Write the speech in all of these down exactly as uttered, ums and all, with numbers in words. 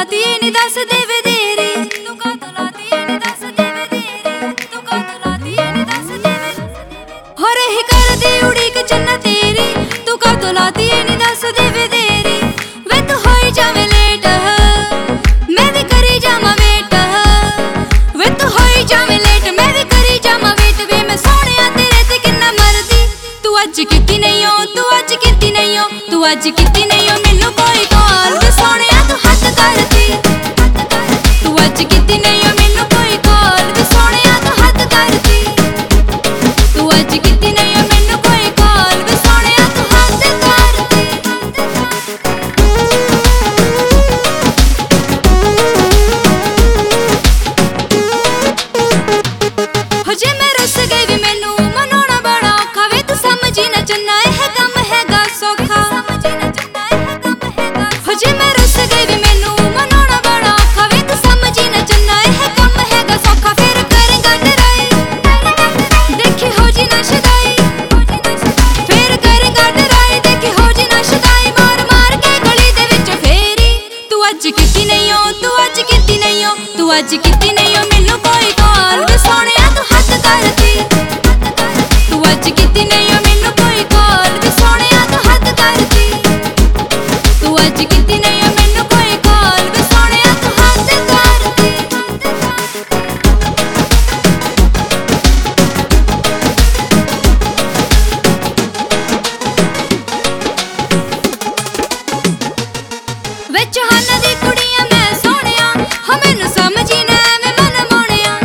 ਲਾਤੀ ਏ ਨੀ ਦੱਸ ਦੇ ਵੇ ਦੇਰੀ ਤੂੰ ਕਾ ਤੋਂ ਲਾਤੀ ਏ ਨੀ ਦੱਸ ਦੇ ਵੇ ਦੇਰੀ ਤੂੰ ਕਾ ਤੋਂ ਲਾਤੀ ਏ ਨੀ ਦੱਸ ਦੇ ਵੇ ਹੋ ਰਹੀ ਕਰਦੀ ਉਡੀਕ ਚੰਨਾ ਤੇਰੀ ਤੂੰ ਕਾ ਤੋਂ ਲਾਤੀ ਏ ਨੀ ਦੱਸ ਦੇ ਵੇ ਦੇਰੀ ਵੇ ਤੂੰ ਹੋਈ ਜਾਵੇਂ ਲੇਟ ਮੈਂ ਵੀ ਕਰੀ ਜਾਵਾਂ ਵੇਟ ਵੇ ਤੂੰ ਹੋਈ ਜਾਵੇਂ ਲੇਟ ਮੈਂ ਵੀ ਕਰੀ ਜਾਵਾਂ ਵੇਟ ਵੇ ਮੈਂ ਸੋਹਣਿਆ ਤੇਰੇ ਤੇ ਕਿੰਨਾ ਮਰਦੀ ਤੂੰ ਅੱਜ ਕੀਤੀ ਨਹੀਂ ਓ ਤੂੰ ਅੱਜ ਕੀਤੀ ਨਹੀਂ ਓ ਤੂੰ ਅੱਜ ਕੀਤੀ ਨਹੀਂ ਓ ਮੈਨੂੰ ਕੋਈ ਕਾਲ ਵੇ ਸੋਹਣਿਆ ਤੂੰ ਹੱਥ ਕਰਦੀ ਤੂੰ ਅੱਜ ਕੀਤੀ ਨਹੀਂ ਓ ਮੈਨੂੰ ਕੋਈ ਕਾਲ ਵੇ ਸੋਹਣਿਆ ਤੂੰ ਹੱਥ ਕਰਦੀ ਤੂੰ ਅੱਜ ਕੀਤੀ ਨਹੀਂ ਓ ਮੈਨੂੰ ਕੋਈ ਕਾਲ ਵੇ ਸੋਹਣਿਆ ਤੂੰ ਹੱਥ ਕਰਦੀ ਹੋ ਜੇ ਮੈਂ ਰੁੱਸ ਗਈ ਵੀ ਮੈਨੂੰ ਮਨਾਉਣਾ ਬੜਾ ਔਖਾ ਵੇ ਤੂੰ ਸਮਝੀ ਨਾ ਚੰਨਾ ਇਹ ਕੰਮ ਹੈਗਾ ਸੌਖਾ ਹੋ ਜੇ ਮੈਂ ਰੁੱਸ ਗਈ ਵੀ ਮੈਨੂੰ ਮਨਾਉਣਾ ਬੜਾ ਔਖਾ ਵੇ ਤੂੰ ਸਮਝੀ ਨਾ ਚੰਨਾ ਇਹ ਕੰਮ ਹੈਗਾ ਸੌਖਾ ਫਿਰ ਕਰੇਂਗਾ ਡਰਾਈ ਦੇਖੀ ਹੋ ਜੀ ਨਾ ਸ਼ਦਾਈ ਫਿਰ ਕਰੇਂਗਾ ਡਰਾਈ ਦੇਖੀ ਹੋ ਜੀ ਨਾ ਸ਼ਦਾਈ ਮਾਰ ਮਾਰ ਕੇ ਗਲੀ ਦੇ ਵਿੱਚ ਫੇਰੀ ਤੂੰ ਅੱਜ ਕੀਤੀ ਨਹੀਂ ਓ ਤੂੰ ਅੱਜ ਕੀਤੀ ਨਹੀਂ ਓ ਤੂੰ ਅੱਜ ਕੀਤੀ ਨਹੀਂ ਓ ਮੈਨੂੰ ਕੋਈ ਕਾਲ ਵੇ ਸੋਹਣਿਆ ਤੂੰ ਹੱਥ ਕਰਦੀ ਤੂੰ ਅੱਜ ਕੀਤੀ ਨਹੀਂ ਓ ਮੈਨੂੰ ਕੋਈ ਕਾਲ ਵੇ ਸੋਹਣਿਆ ਤੂੰ ਹੱਥ ਕਰਦੀ ਤੂੰ ਅੱਜ ਕੀਤੀ ਨਹੀਂ ਓ ਮੈਨੂੰ ਕੋਈ ਕਾਲ ਵੇ ਸੋਹਣਿਆ ਤੂੰ ਹੱਥ ਕਰਦੀ ਵਿੱਚ ਹਨ ਦੀ ਕੁੜੀਆਂ ਮੈਂ ਸੋਹਣਿਆ ਹਾਂ ਮੈਨੂੰ ਸਮਝੀ ਨਾ ਐਵੇਂ ਮਨ ਮੋਣਿਆ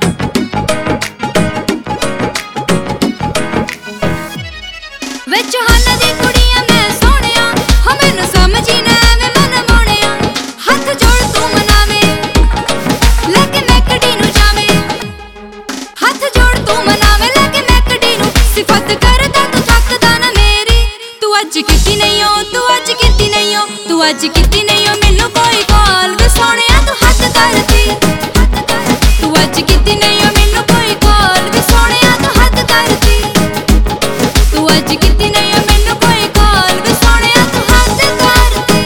ਵਿੱਚ ਹਨ ਦੀ ਕੁੜੀਆਂ ਮੈਂ ਸੋਹਣਿਆ ਹਾਂ ਮੈਨੂੰ ਸਮਝੀ ਨਾ ਐਵੇਂ ਮਨ ਮੋਣਿਆ ਹੱਥ ਜੋੜ ਤੂੰ ਮਨਾਵੇ ਲੈ ਕੇ ਮੈਂ ਕੜੀ ਨੂੰ ਜਾਵੇ ਹੱਥ ਜੋੜ ਤੂੰ ਮਨਾਵੇ ਲੈ ਕੇ ਮੈਂ ਕੜੀ ਨੂੰ ਸਿਫਤ ਕਰਦਾ ਤੂੰ ਥੱਕਦਾ ਨਾ ਮੇਰੀ ਤੂੰ ਅੱਜ ਕੀਤੀ ਨਹੀਂ ਓ ਤੂੰ ਅੱਜ ਕੀਤੀ ਨਹੀਂ ਓ ਤੂੰ ਅੱਜ ਕੀਤੀ ਨਹੀਂ ਓ ਮੈਨੂੰ ਕੋਈ ਕਾਲ ਵੇ ਸੋਹਣਿਆ ਤੂੰ ਹੱਥ ਕਰਦੀ ਤੂੰ ਅੱਜ ਕੀਤੀ ਨਹੀਂ ਓ ਮੈਨੂੰ ਕੋਈ ਕਾਲ ਵੇ ਸੋਹਣਿਆ ਤੂੰ ਹੱਥ ਕਰਦੀ ਤੂੰ ਅੱਜ ਕੀਤੀ ਨਹੀਂ ਓ ਮੈਨੂੰ ਕੋਈ ਕਾਲ ਵੇ ਸੋਹਣਿਆ ਤੂੰ ਹੱਥ ਕਰਦੀ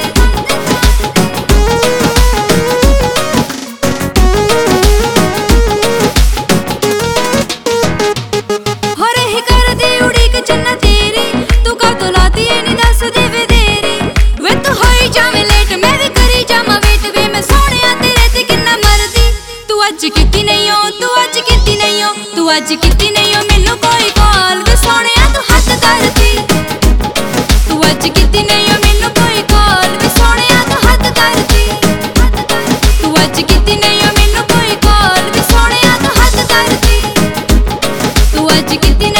ਹੋ ਰਹੀ ਕਰਦੀ ਉਡੀਕ ਚੰਨਾ ਤੇਰੀ ਤੂੰ ਕਾ ਤੋਂ ਲਾਤੀ ਏ ਨੀ ਦੱਸ ਦੇ ਵੇ ਦੇਰੀ ਵੇ ਤੂੰ ਹੋਈ ਜਾਵੇਂ ਲੇਟ ਮੈਂ ਵੀ ਕਰੀ ਜਾਵਾਂ ਵੇਟ ਵੇ ਮੈਂ ਸੋਹਣਿਆ ਤੇਰੇ ਤੇ ਕਿੰਨਾ ਮਰਦੀ ਤੂੰ ਅੱਜ ਕੀਤੀ ਨਹੀਂ ਓ ਤੂੰ ਅੱਜ ਕੀਤੀ ਨਹੀਂ ਓ ਤੂੰ ਅੱਜ ਕੀਤੀ ਨਹੀਂ ਓ ਮੈਨੂੰ ਕੋਈ ਕਾਲ ਵੇ ਸੋਹਣਿਆ ਤੂੰ ਹੱਥ ਕਰਦੀ ਤੂੰ ਅੱਜ ਕੀਤੀ ਨਹੀਂ ਓ ਮੈਨੂੰ ਕੋਈ ਕਾਲ ਵੇ ਸੋਹਣਿਆ ਤੂੰ ਹੱਥ ਕਰਦੀ ਤੂੰ ਅੱਜ ਕੀਤੀ ਨਹੀਂ ਓ ਮੈਨੂੰ ਕੋਈ ਕਾਲ ਵੇ ਸੋਹਣਿਆ ਤੂੰ ਹੱਥ ਕਰਦੀ ਤੂੰ ਅੱਜ ਕੀਤੀ